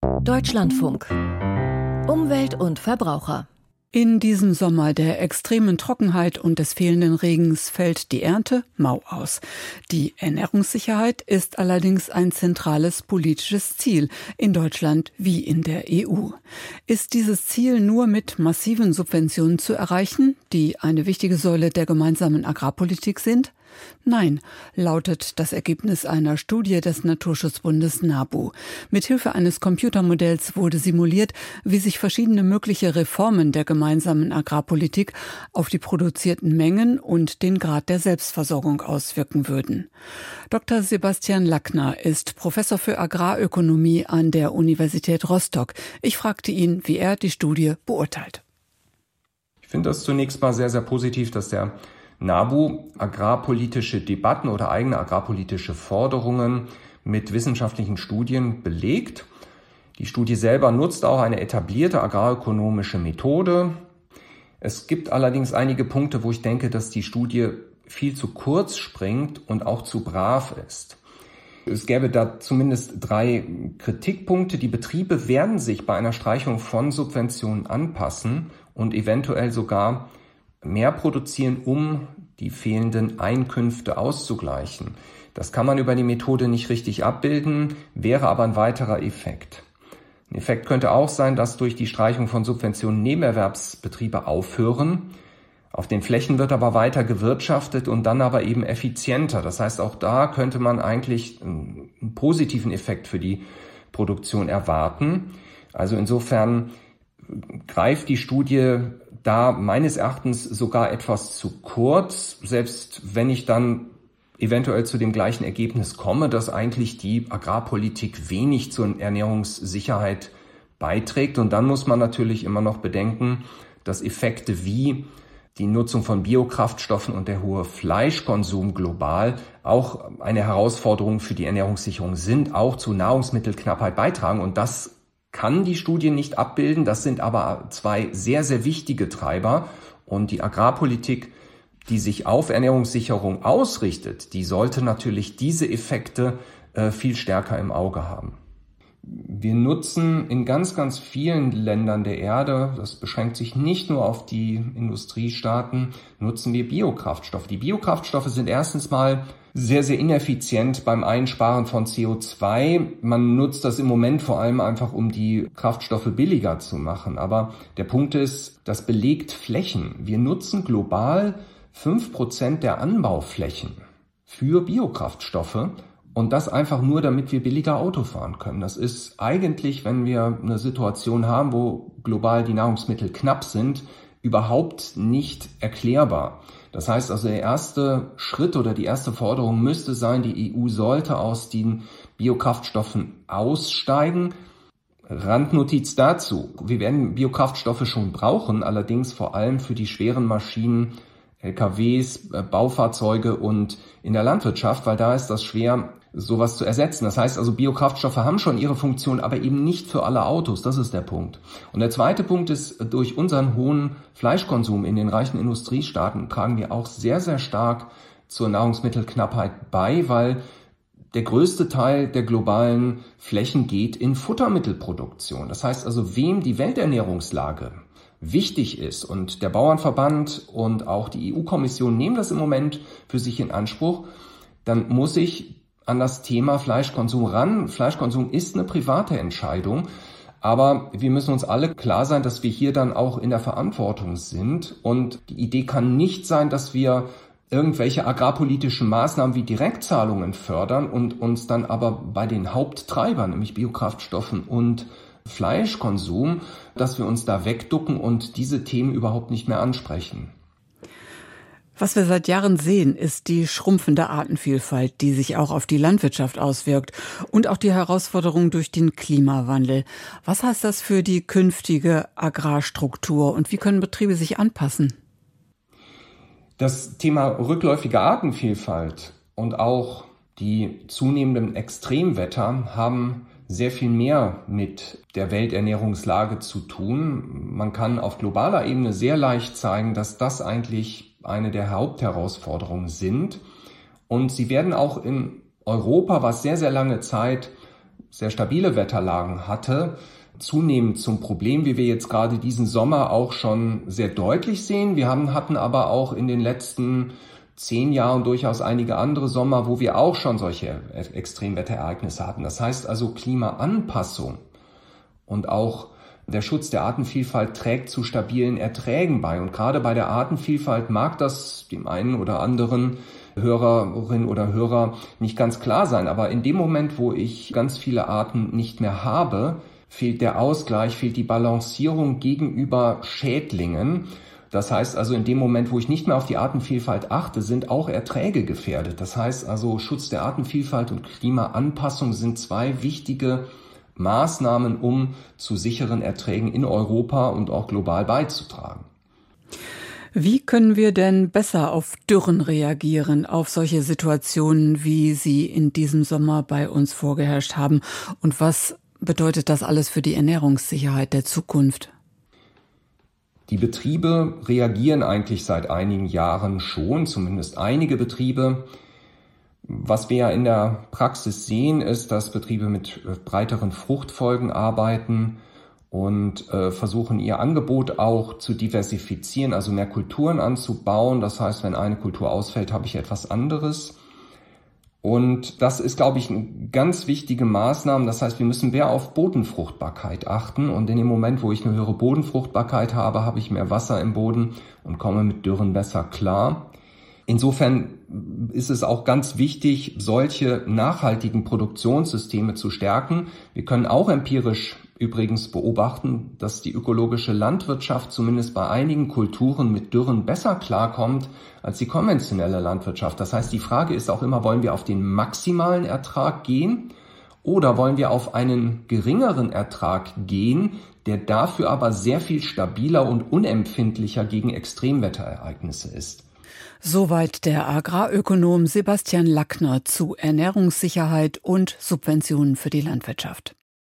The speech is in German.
Deutschlandfunk. Umwelt und Verbraucher. In diesem Sommer der extremen Trockenheit und des fehlenden Regens fällt die Ernte mau aus. Die Ernährungssicherheit ist allerdings ein zentrales politisches Ziel in Deutschland wie in der EU. Ist dieses Ziel nur mit massiven Subventionen zu erreichen, die eine wichtige Säule der gemeinsamen Agrarpolitik sind? Nein, lautet das Ergebnis einer Studie des Naturschutzbundes NABU. Mithilfe eines Computermodells wurde simuliert, wie sich verschiedene mögliche Reformen der gemeinsamen Agrarpolitik auf die produzierten Mengen und den Grad der Selbstversorgung auswirken würden. Dr. Sebastian Lackner ist Professor für Agrarökonomie an der Universität Rostock. Ich fragte ihn, wie er die Studie beurteilt. Ich finde das zunächst mal sehr, sehr positiv, dass der NABU agrarpolitische Debatten oder eigene agrarpolitische Forderungen mit wissenschaftlichen Studien belegt. Die Studie selber nutzt auch eine etablierte agrarökonomische Methode. Es gibt allerdings einige Punkte, wo ich denke, dass die Studie viel zu kurz springt und auch zu brav ist. Es gäbe da zumindest 3 Kritikpunkte. Die Betriebe werden sich bei einer Streichung von Subventionen anpassen und eventuell sogar mehr produzieren, um die fehlenden Einkünfte auszugleichen. Das kann man über die Methode nicht richtig abbilden, wäre aber ein weiterer Effekt. Ein Effekt könnte auch sein, dass durch die Streichung von Subventionen Nebenerwerbsbetriebe aufhören. Auf den Flächen wird aber weiter gewirtschaftet und dann aber eben effizienter. Das heißt, auch da könnte man eigentlich einen positiven Effekt für die Produktion erwarten. Also insofern greift die Studie da meines Erachtens sogar etwas zu kurz, selbst wenn ich dann eventuell zu dem gleichen Ergebnis komme, dass eigentlich die Agrarpolitik wenig zur Ernährungssicherheit beiträgt. Und dann muss man natürlich immer noch bedenken, dass Effekte wie die Nutzung von Biokraftstoffen und der hohe Fleischkonsum global auch eine Herausforderung für die Ernährungssicherung sind, auch zu Nahrungsmittelknappheit beitragen. Und das kann die Studie nicht abbilden. Das sind aber 2 sehr, sehr wichtige Treiber. Und die Agrarpolitik, die sich auf Ernährungssicherung ausrichtet, die sollte natürlich diese Effekte viel stärker im Auge haben. Wir nutzen in ganz, ganz vielen Ländern der Erde, das beschränkt sich nicht nur auf die Industriestaaten, nutzen wir Biokraftstoffe. Die Biokraftstoffe sind erstens mal sehr, sehr ineffizient beim Einsparen von CO2. Man nutzt das im Moment vor allem einfach, um die Kraftstoffe billiger zu machen. Aber der Punkt ist, das belegt Flächen. Wir nutzen global 5% der Anbauflächen für Biokraftstoffe. Und das einfach nur, damit wir billiger Auto fahren können. Das ist eigentlich, wenn wir eine Situation haben, wo global die Nahrungsmittel knapp sind, überhaupt nicht erklärbar. Das heißt also, der erste Schritt oder die erste Forderung müsste sein, die EU sollte aus den Biokraftstoffen aussteigen. Randnotiz dazu: Wir werden Biokraftstoffe schon brauchen, allerdings vor allem für die schweren Maschinen, LKWs, Baufahrzeuge und in der Landwirtschaft, weil da ist das schwer, sowas zu ersetzen. Das heißt also, Biokraftstoffe haben schon ihre Funktion, aber eben nicht für alle Autos. Das ist der Punkt. Und der zweite Punkt ist, durch unseren hohen Fleischkonsum in den reichen Industriestaaten tragen wir auch sehr, sehr stark zur Nahrungsmittelknappheit bei, weil der größte Teil der globalen Flächen geht in Futtermittelproduktion. Das heißt also, wem die Welternährungslage wichtig ist, und der Bauernverband und auch die EU-Kommission nehmen das im Moment für sich in Anspruch, dann muss ich an das Thema Fleischkonsum ran. Fleischkonsum ist eine private Entscheidung, aber wir müssen uns alle klar sein, dass wir hier dann auch in der Verantwortung sind. Und die Idee kann nicht sein, dass wir irgendwelche agrarpolitischen Maßnahmen wie Direktzahlungen fördern und uns dann aber bei den Haupttreibern, nämlich Biokraftstoffen und Fleischkonsum, dass wir uns da wegducken und diese Themen überhaupt nicht mehr ansprechen. Was wir seit Jahren sehen, ist die schrumpfende Artenvielfalt, die sich auch auf die Landwirtschaft auswirkt und auch die Herausforderung durch den Klimawandel. Was heißt das für die künftige Agrarstruktur und wie können Betriebe sich anpassen? Das Thema rückläufige Artenvielfalt und auch die zunehmenden Extremwetter haben sehr viel mehr mit der Welternährungslage zu tun. Man kann auf globaler Ebene sehr leicht zeigen, dass das eigentlich eine der Hauptherausforderungen sind. Und sie werden auch in Europa, was sehr, sehr lange Zeit sehr stabile Wetterlagen hatte, zunehmend zum Problem, wie wir jetzt gerade diesen Sommer auch schon sehr deutlich sehen. Wir hatten aber auch in den letzten 10 Jahren durchaus einige andere Sommer, wo wir auch schon solche Extremwetterereignisse hatten. Das heißt also, Klimaanpassung und auch der Schutz der Artenvielfalt trägt zu stabilen Erträgen bei. Und gerade bei der Artenvielfalt mag das dem einen oder anderen Hörerin oder Hörer nicht ganz klar sein. Aber in dem Moment, wo ich ganz viele Arten nicht mehr habe, fehlt der Ausgleich, fehlt die Balancierung gegenüber Schädlingen. Das heißt also, in dem Moment, wo ich nicht mehr auf die Artenvielfalt achte, sind auch Erträge gefährdet. Das heißt also, Schutz der Artenvielfalt und Klimaanpassung sind 2 wichtige Maßnahmen, um zu sicheren Erträgen in Europa und auch global beizutragen. Wie können wir denn besser auf Dürren reagieren, auf solche Situationen, wie sie in diesem Sommer bei uns vorgeherrscht haben? Und was bedeutet das alles für die Ernährungssicherheit der Zukunft? Die Betriebe reagieren eigentlich seit einigen Jahren schon, zumindest einige Betriebe. Was wir ja in der Praxis sehen, ist, dass Betriebe mit breiteren Fruchtfolgen arbeiten und versuchen, ihr Angebot auch zu diversifizieren, also mehr Kulturen anzubauen. Das heißt, wenn eine Kultur ausfällt, habe ich etwas anderes. Und das ist, glaube ich, eine ganz wichtige Maßnahme. Das heißt, wir müssen mehr auf Bodenfruchtbarkeit achten. Und in dem Moment, wo ich eine höhere Bodenfruchtbarkeit habe, habe ich mehr Wasser im Boden und komme mit Dürren besser klar. Insofern ist es auch ganz wichtig, solche nachhaltigen Produktionssysteme zu stärken. Wir können auch empirisch übrigens beobachten, dass die ökologische Landwirtschaft zumindest bei einigen Kulturen mit Dürren besser klarkommt als die konventionelle Landwirtschaft. Das heißt, die Frage ist auch immer, wollen wir auf den maximalen Ertrag gehen oder wollen wir auf einen geringeren Ertrag gehen, der dafür aber sehr viel stabiler und unempfindlicher gegen Extremwetterereignisse ist? Soweit der Agrarökonom Sebastian Lackner zu Ernährungssicherheit und Subventionen für die Landwirtschaft.